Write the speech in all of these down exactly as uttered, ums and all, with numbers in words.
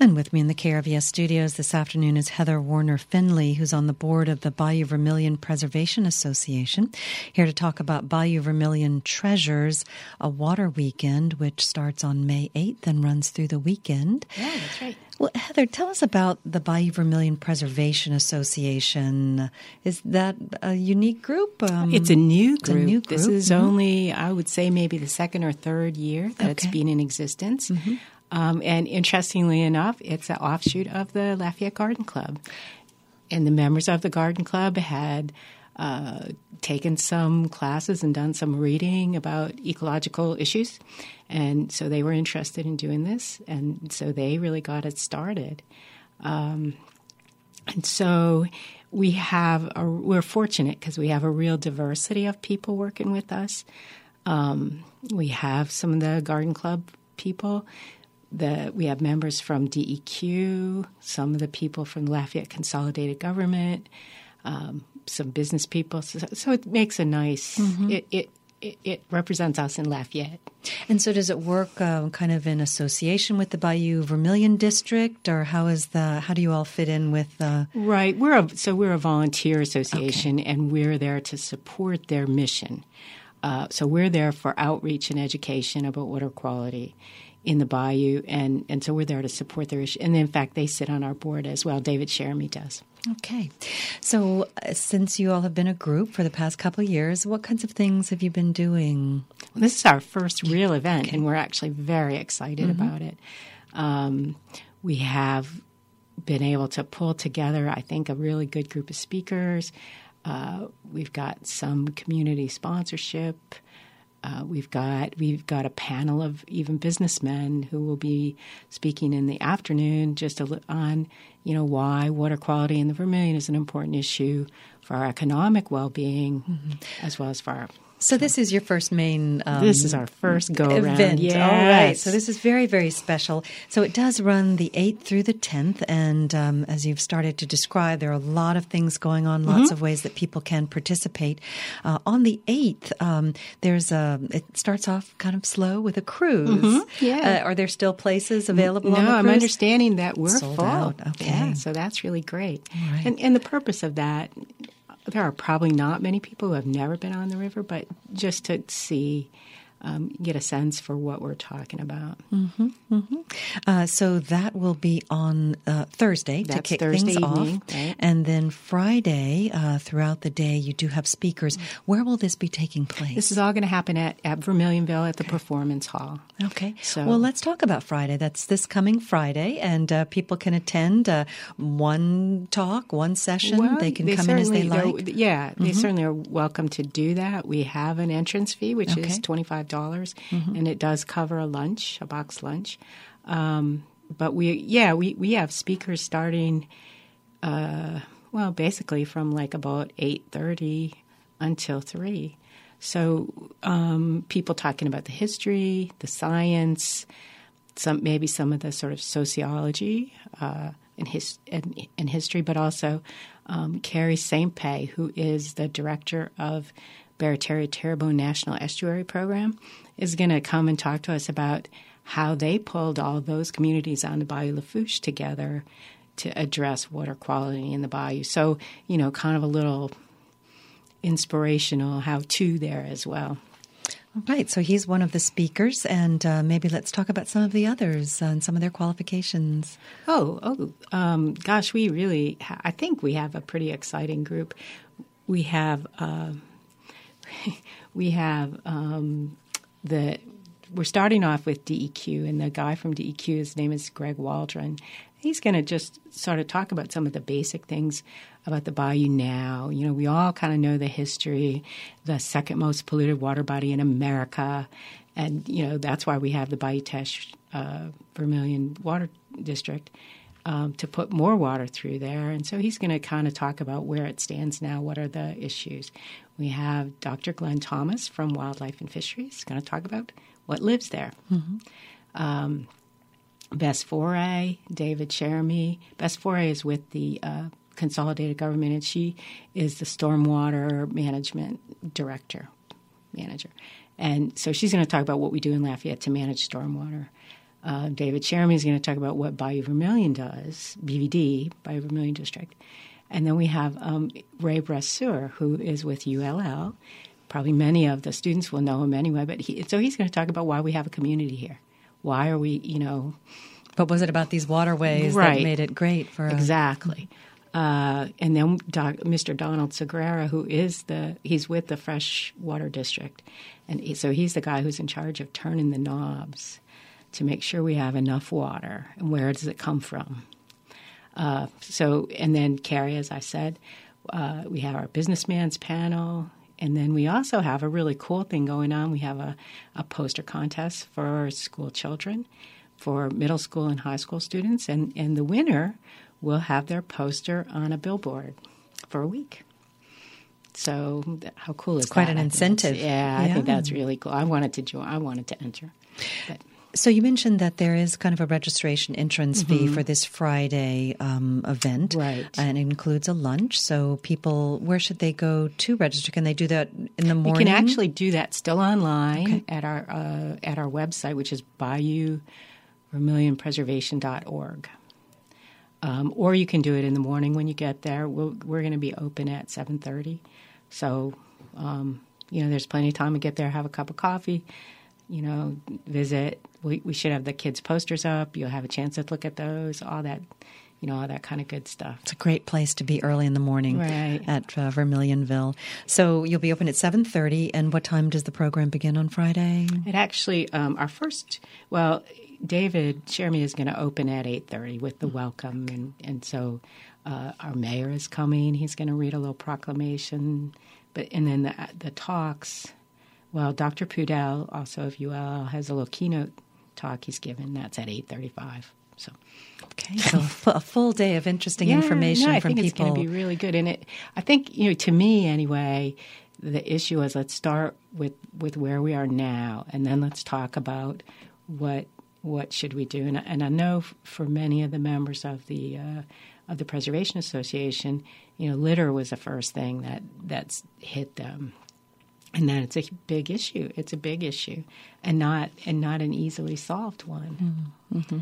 And with me in the K R V S studios this afternoon is Heather Warner Finley, who's on the board of the Bayou Vermilion Preservation Association, here to talk about Bayou Vermilion Treasures, a water weekend which starts on May eighth and runs through the weekend. Yeah, that's right. Well, Heather, tell us about the Bayou Vermilion Preservation Association. Is that a unique group? Um, it's a new it's group. A new group. This is mm-hmm. only, I would say, maybe the second or third year that okay. it's been in existence. Mm-hmm. Um, and interestingly enough, it's an offshoot of the Lafayette Garden Club. And the members of the Garden Club had uh, taken some classes and done some reading about ecological issues. And so they were interested in doing this. And so they really got it started. Um, and so we have, a, we're fortunate because we have a real diversity of people working with us. Um, we have some of the Garden Club people. The, we have members from D E Q, some of the people from Lafayette Consolidated Government, um, some business people. So, so it makes a nice, mm-hmm. it, it, it, it represents us in Lafayette. And so does it work um, kind of in association with the Bayou Vermilion District, or how is the, how do you all fit in with the... Right. We're a, so we're a volunteer association, okay. and we're there to support their mission. Uh, so we're there for outreach and education about water quality in the bayou, and, and so we're there to support their issue. And in fact, they sit on our board as well. David Sheremy does. Okay. So uh, since you all have been a group for the past couple of years, what kinds of things have you been doing? Well, this is our first real event, okay. and we're actually very excited mm-hmm. about it. Um, we have been able to pull together, I think, a really good group of speakers. Uh, we've got some community sponsorship. Uh, we've got we've got a panel of even businessmen who will be speaking in the afternoon just a, on, you know, why water quality in the Vermilion is an important issue for our economic well-being mm-hmm. as well as for our... So this is your first main um, This is our first go-around. Event. Yes. All right. So this is very, very special. So it does run the eighth through the tenth. And um, as you've started to describe, there are a lot of things going on, lots mm-hmm. of ways that people can participate. Uh, on the eighth, um, there's a, it starts off kind of slow with a cruise. Mm-hmm. Yeah. Uh, are there still places available no, on the cruise? I'm understanding that we're Sold full. out. Okay. Yeah, so that's really great. All right. And, and the purpose of that... There are probably not many people who have never been on the river, but just to see, um, get a sense for what we're talking about. Mm-hmm, mm-hmm. Uh, so that will be on uh, Thursday That's to kick Thursday things evening, off. Right? And then Friday, uh, throughout the day, you do have speakers. Where will this be taking place? This is all going to happen at, at Vermilionville at the okay. Performance Hall. Okay. So, well, let's talk about Friday. That's this coming Friday, and uh, people can attend uh, one talk, one session. Well, they can they come in as they like. Yeah, they mm-hmm. certainly are welcome to do that. We have an entrance fee, which okay. is twenty-five dollars, mm-hmm. and it does cover a lunch, a box lunch. Um, but we, yeah, we, we have speakers starting, uh, well, basically from like about eight thirty until three. So um, people talking about the history, the science, some maybe some of the sort of sociology uh, and, his, and, and history, but also um, Carrie Saint Pé, who is the director of Barataria-Terrebonne National Estuary Program, is going to come and talk to us about how they pulled all those communities on the Bayou Lafourche together to address water quality in the bayou. So, you know, kind of a little inspirational how-to there as well. All right. So he's one of the speakers, and uh, maybe let's talk about some of the others and some of their qualifications. Oh, oh, um, gosh, we really, ha- I think we have a pretty exciting group. We have, uh, we have um, the, we're starting off with D E Q, and the guy from D E Q, his name is Greg Waldron. He's going to just sort of talk about some of the basic things about the bayou now. You know, we all kind of know the history, the second most polluted water body in America. And, you know, that's why we have the Bayou Teche uh, Vermilion Water District um, to put more water through there. And so he's going to kind of talk about where it stands now, what are the issues. We have Doctor Glenn Thomas from Wildlife and Fisheries going to talk about what lives there. Mm-hmm. Um, Bess Foray, David Sheremy. Bess Foray is with the uh, Consolidated Government, and she is the Stormwater Management Director, manager. And so she's going to talk about what we do in Lafayette to manage stormwater. Uh, David Cheremy is going to talk about what Bayou Vermilion does, B V D, Bayou Vermilion District. And then we have um, Ray Brasseur, who is with U L L. Probably many of the students will know him anyway. But he, so he's going to talk about why we have a community here. Why are we, you know... What was it about these waterways right. that made it great for... A, exactly. Uh, and then Doc, Mister Donald Segrera, who is the... He's with the Freshwater District. And he, so he's the guy who's in charge of turning the knobs to make sure we have enough water. And where does it come from? Uh, so, and then Carrie, as I said, uh, we have our businessman's panel, and then we also have a really cool thing going on. We have a, a poster contest for school children, for middle school and high school students, and, and the winner will have their poster on a billboard for a week. So, how cool is it's quite that? an incentive. Yeah, I yeah. think that's really cool. I wanted to join. I wanted to enter. But. So you mentioned that there is kind of a registration entrance fee mm-hmm. for this Friday um, event. Right. And it includes a lunch. So people, where should they go to register? Can they do that in the morning? You can actually do that still online okay. at our uh, at our website, which is bayou vermilion preservation dot org. Um, or you can do it in the morning when you get there. We'll, we're going to be open at seven thirty. So, um, you know, there's plenty of time to get there, have a cup of coffee, you know, visit. We, we should have the kids' posters up. You'll have a chance to look at those, all that, you know, all that kind of good stuff. It's a great place to be early in the morning right. at uh, Vermilionville. So you'll be open at seven thirty. And what time does the program begin on Friday? It actually, um, our first, well, David Cheremy is going to open at eight thirty with the welcome. And, and so uh, our mayor is coming. He's going to read a little proclamation. But and then the, the talks, well, Doctor Pudell, also of U L L, has a little keynote talk he's given. That's at eight thirty-five. So, okay, so a full day of interesting yeah, information no, I from think people. It's going to be really good. And it, I think, you know, to me anyway, the issue is let's start with, with where we are now, and then let's talk about what what should we do. And, and I know for many of the members of the uh, of the Preservation Association, you know, litter was the first thing that that's hit them. And that it's a big issue. It's a big issue, and not and not an easily solved one. Mm-hmm.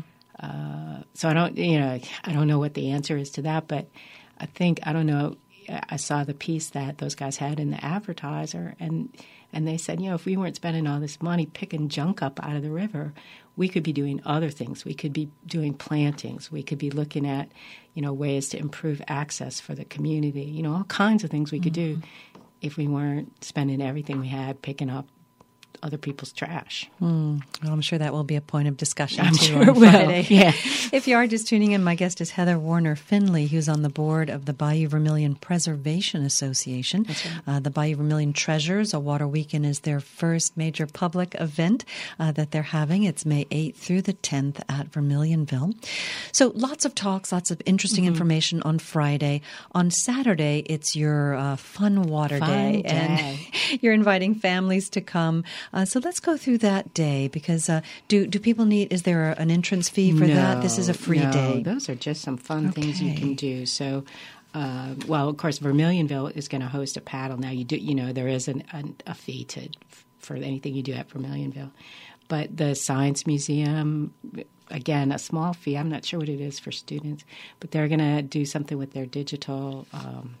Uh, so I don't, you know, I don't know what the answer is to that, but I think I don't know. I saw the piece that those guys had in the Advertiser, and and they said, you know, if we weren't spending all this money picking junk up out of the river, we could be doing other things. We could be doing plantings. We could be looking at, you know, ways to improve access for the community. You know, all kinds of things we could mm-hmm. do. If we weren't spending everything we had picking up other people's trash. Mm. Well, I'm sure that will be a point of discussion I'm too sure on it will. Friday. Yeah. If you are just tuning in, my guest is Heather Warner Finley, who's on the board of the Bayou Vermilion Preservation Association. That's right. Uh, the Bayou Vermilion Treasures, a Water Weekend, is their first major public event uh, that they're having. It's May eighth through the tenth at Vermilionville. So lots of talks, lots of interesting mm-hmm. information on Friday. On Saturday, it's your uh, Fun Water Fun Day, day. and you're inviting families to come. Uh, so let's go through that day, because uh, do do people need, is there an entrance fee for no, that? This is a free no, day. Those are just some fun okay. things you can do. So, uh, well, of course, Vermilionville is going to host a paddle. Now, you do, you know, there is an, an, a fee to for anything you do at Vermilionville. But the Science Museum, again, a small fee. I'm not sure what it is for students, but they're going to do something with their digital um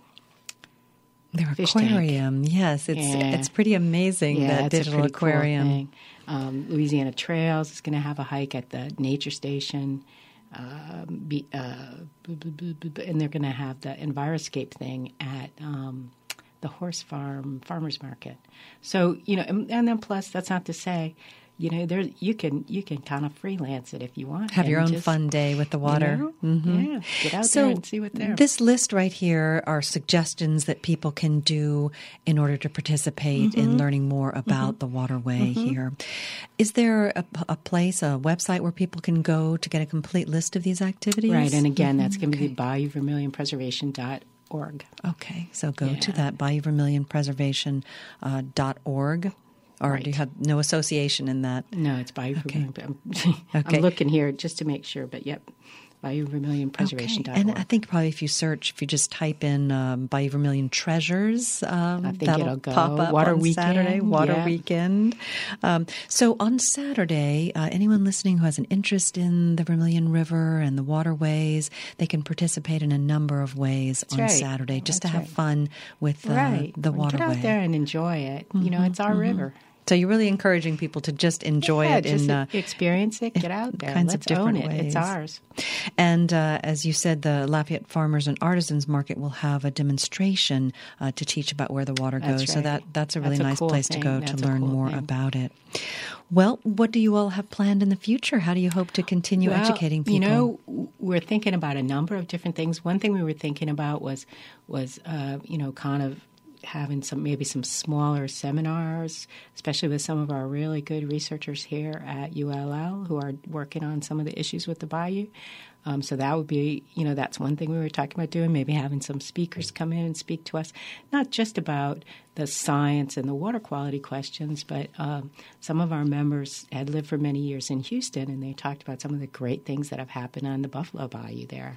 Their Fish aquarium, tank. yes, it's yeah. it's pretty amazing, yeah, that it's digital a pretty aquarium. Cool thing. Um, Louisiana Trails is going to have a hike at the nature station, uh, be, uh, and they're going to have the Enviroscape thing at um, the Horse Farm Farmers Market. So, you know, and, and then plus, that's not to say, you know, there you can you can kind of freelance it if you want. Have your own just, fun day with the water. You know, mm-hmm. Yeah, get out so there and see what there. This list right here are suggestions that people can do in order to participate mm-hmm. in learning more about mm-hmm. the waterway mm-hmm. here. Is there a, a place, a website where people can go to get a complete list of these activities? Right, and again, that's going to okay. be bayou vermilion preservation dot org. Okay, so go yeah. to that, bayou vermilion preservation dot org. Or right. do you have no association in that? No, it's Bayou okay. Vermilion. I'm, okay. I'm looking here just to make sure, but yep. Bayou Vermilion Preservation dot org. Okay. And I think probably if you search, if you just type in um, Bayou Vermilion Treasures, um, I think that'll it'll go. pop up Water on Weekend, Saturday, Water yeah. Weekend. Um, so on Saturday, uh, anyone listening who has an interest in the Vermilion River and the waterways, they can participate in a number of ways That's on right. Saturday just That's to have right. fun with uh, Right. the Well, waterway. Get out there and enjoy it. Mm-hmm, you know, it's our mm-hmm. river. So you're really encouraging people to just enjoy yeah, it just in uh, experience it, get out there, kinds let's of different own it. ways. It's ours. And uh, as you said, the Lafayette Farmers and Artisans Market will have a demonstration uh, to teach about where the water goes. That's So right. that that's a really That's a nice cool place thing. to go That's to a learn cool more thing. about it. Well, what do you all have planned in the future? How do you hope to continue well, educating people? You know, we're thinking about a number of different things. One thing we were thinking about was was uh, you know kind of having some maybe some smaller seminars, especially with some of our really good researchers here at U L L who are working on some of the issues with the bayou. Um, so that would be, you know, that's one thing we were talking about doing, maybe having some speakers come in and speak to us, not just about the science and the water quality questions, but um, some of our members had lived for many years in Houston, and they talked about some of the great things that have happened on the Buffalo Bayou there.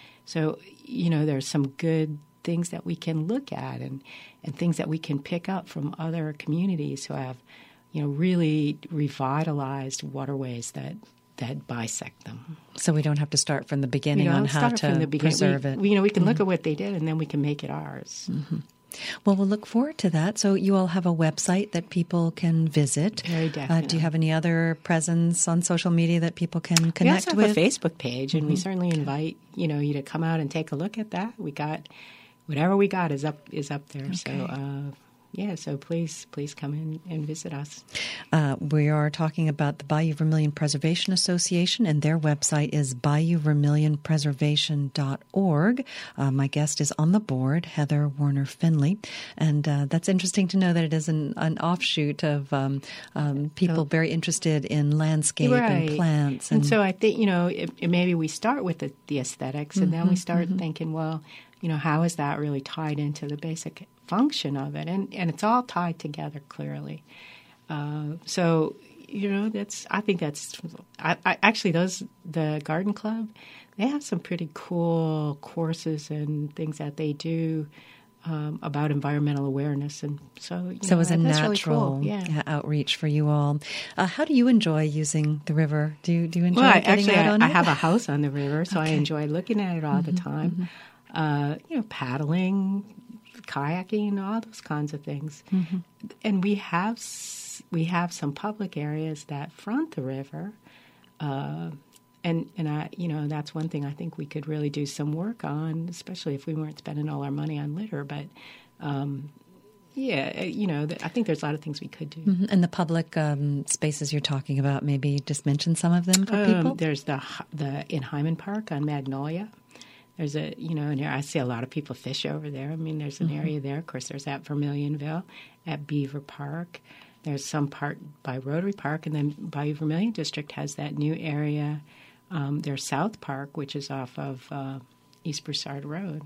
So, you know, there's some good things that we can look at and, and things that we can pick up from other communities who have, you know, really revitalized waterways that that bisect them. So we don't have to start from the beginning you know, on how start to from the beginning. preserve we, it. We, you know, we can mm-hmm. look at what they did, and then we can make it ours. Mm-hmm. Well, we'll look forward to that. So you all have a website that people can visit. Very definitely. Uh, do you have any other presence on social media that people can connect with? We also have with? a Facebook page, and mm-hmm. we certainly invite you know you to come out and take a look at that. We got whatever we got is up is up there. Okay. So. Uh, Yeah, so please, please come in and visit us. Uh, we are talking about the Bayou Vermilion Preservation Association, and their website is bayou vermilion preservation dot org. Uh, my guest is on the board, Heather Warner Finley, and uh, that's interesting to know that it is an, an offshoot of um, um, people very interested in landscape right. and plants. And, and so I think, you know, it, it maybe we start with the, the aesthetics, and mm-hmm, then we start mm-hmm. thinking, well, you know, how is that really tied into the basic function of it, and and it's all tied together clearly. Uh, so you know, that's I think that's I, I, actually those the Garden Club, they have some pretty cool courses and things that they do um, about environmental awareness, and so you so know, it was a that's natural really cool. yeah. outreach for you all. Uh, how do you enjoy using the river? Do you do you enjoy well, getting actually, out I, on I it? have a house on the river, so okay. I enjoy looking at it all mm-hmm, the time. Mm-hmm. Uh, you know, paddling, kayaking, all those kinds of things. Mm-hmm. And we have we have some public areas that front the river, uh, and and I you know that's one thing I think we could really do some work on, especially if we weren't spending all our money on litter. But um, yeah, you know, I think there's a lot of things we could do. Mm-hmm. And the public um, spaces you're talking about, maybe just mention some of them for um, people. There's the the in Hyman Park on Magnolia. There's a, you know, and I see a lot of people fish over there. I mean, there's an mm-hmm. area there. Of course, there's at Vermilionville, at Beaver Park. There's some part by Rotary Park, and then Bayou Vermilion District has that new area. Um, there's South Park, which is off of uh, East Broussard Road.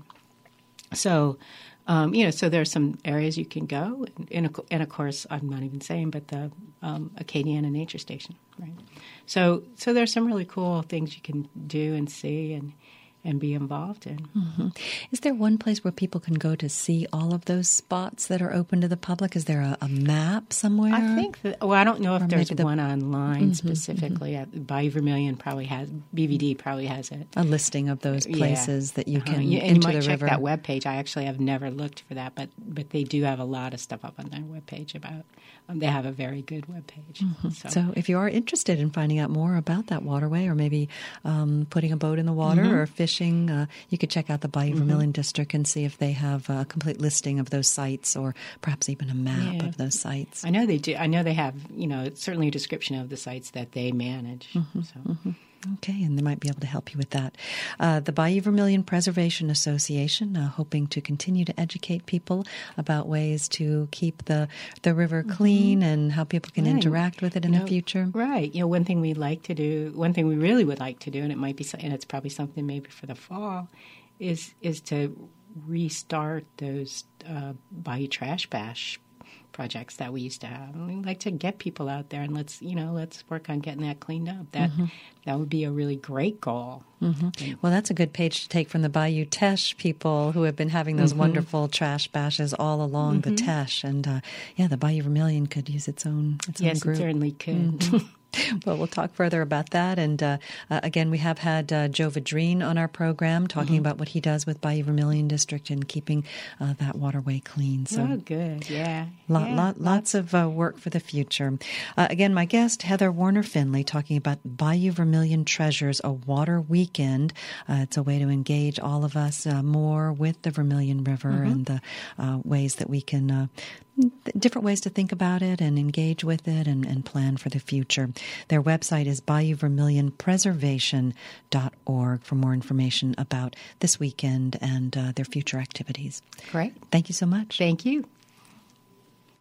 So, um, you know, so there's some areas you can go. And, and of course, I'm not even saying, but the um, Acadiana Nature Station, right? So, so there's some really cool things you can do and see and and be involved in. Mm-hmm. Is there one place where people can go to see all of those spots that are open to the public? Is there a, a map somewhere? I think that, well, I don't know if or there's the, one online mm-hmm, specifically. Mm-hmm. At Bayou Vermilion probably has, B V D probably has it. A listing of those places yeah. that you can uh-huh. you, into you might the check river. that webpage. I actually have never looked for that, but but they do have a lot of stuff up on their webpage about. Um, they have a very good webpage. Mm-hmm. So. so if you are interested in finding out more about that waterway, or maybe um, putting a boat in the water mm-hmm. or fishing, uh, you could check out the Bayou mm-hmm. Vermilion District and see if they have a complete listing of those sites, or perhaps even a map yeah. of those sites. I know they do. I know they have, you know, certainly a description of the sites that they manage. Mm-hmm. So. Mm-hmm. Okay, and they might be able to help you with that. Uh, the Bayou Vermilion Preservation Association, uh, hoping to continue to educate people about ways to keep the, the river clean mm-hmm. and how people can right. interact with it in you the know, future. Right. You know, one thing we'd like to do, one thing we really would like to do, and it might be, and it's probably something maybe for the fall, is is to restart those uh, Bayou Trash Bash projects that we used to have. And we'd like to get people out there and let's, you know, let's work on getting that cleaned up. That mm-hmm. that would be a really great goal. Mm-hmm. Well, that's a good page to take from the Bayou Teche people who have been having those mm-hmm. wonderful trash bashes all along mm-hmm. the Teche. And uh, yeah, the Bayou Vermilion could use its own its yes, own group. Yes, it certainly could. Mm-hmm. Well, we'll talk further about that. And uh, uh, again, we have had uh, Joe Vadrine on our program talking mm-hmm. about what he does with Bayou Vermilion District and keeping uh, that waterway clean. So, oh, good. Yeah. Lot, yeah. lot, lots of uh, work for the future. Uh, again, my guest, Heather Warner Finley, talking about Bayou Vermilion Treasures, a water weekend. Uh, it's a way to engage all of us uh, more with the Vermilion River mm-hmm. and the uh, ways that we can uh, different ways to think about it and engage with it and, and plan for the future. Their website is bayou vermilion preservation dot org for more information about this weekend and uh, their future activities. Great. Thank you so much. Thank you.